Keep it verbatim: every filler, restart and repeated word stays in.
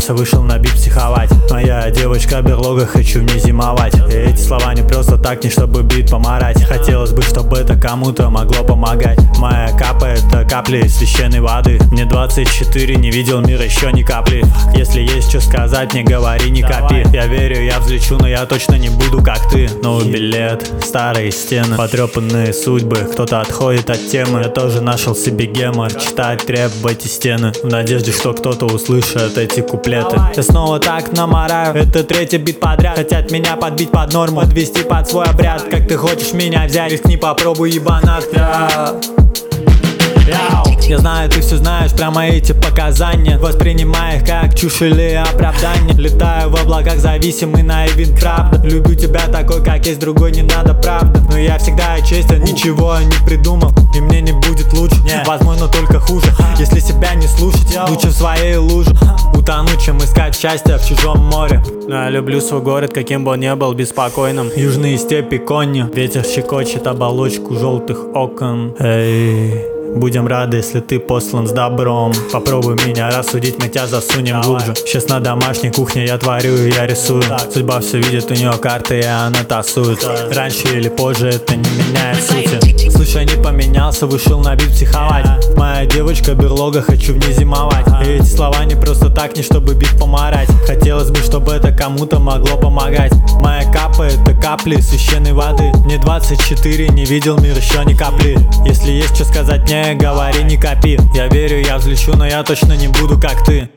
помялся, вышел на бит психовать. Моя девочка берлога, хочу в ней зимовать. И эти слова не просто так, не чтобы бит помарать. Хотелось бы, чтобы это кому-то могло помогать. Моя капа — это капли священной воды. Мне двадцать четыре, не видел мира еще ни капли. Если есть что сказать, не говори, не копи. Я верю, я взлечу, но я точно не буду как ты. Новый билет, старые стены, потрепанные судьбы. Кто-то отходит от темы, я тоже нашел себе гемор. Читать рэп в эти стены, в надежде, что кто-то услышит эти куплеты. Я снова так намораю, это третий бит подряд. Хотят меня подбить под норму, подвести под свой обряд. Как ты хочешь меня взять, рискни, попробуй, ебанат. Я... Я знаю, ты все знаешь про мои эти показания. Воспринимай их как чушь или оправдание. Летаю в облаках, зависимый, наивен, правда. Люблю тебя такой, как есть, другой не надо, правда. Но я всегда честен, ничего не придумал. И мне не будет лучше, возможно, только хуже. Если себя не слушать, лучше в своей луже утонуть, чем искать счастье в чужом море. Но я люблю свой город, каким бы он ни был беспокойным. Южные степи, кони, ветер щекочет оболочку желтых окон. Эй, будем рады, если ты послан с добром. Попробуй меня рассудить, мы тебя засунем глубже. Сейчас на домашней кухне я творю и я рисую. Судьба все видит, у нее карты, и она тасует. Раньше или позже это не меняет сути. Слушай, не поменялся, вышел на бит психовать. Моя девочка берлога, хочу в ней зимовать. И эти слова не просто так, не чтобы бит помарать. Хотелось бы, чтобы это кому-то могло помогать. Моя капа — это капли священной воды. Мне двадцать четыре, не видел мир еще ни капли. Если есть что сказать, не говори, не копи. Я верю, я взлечу, но я точно не буду как ты.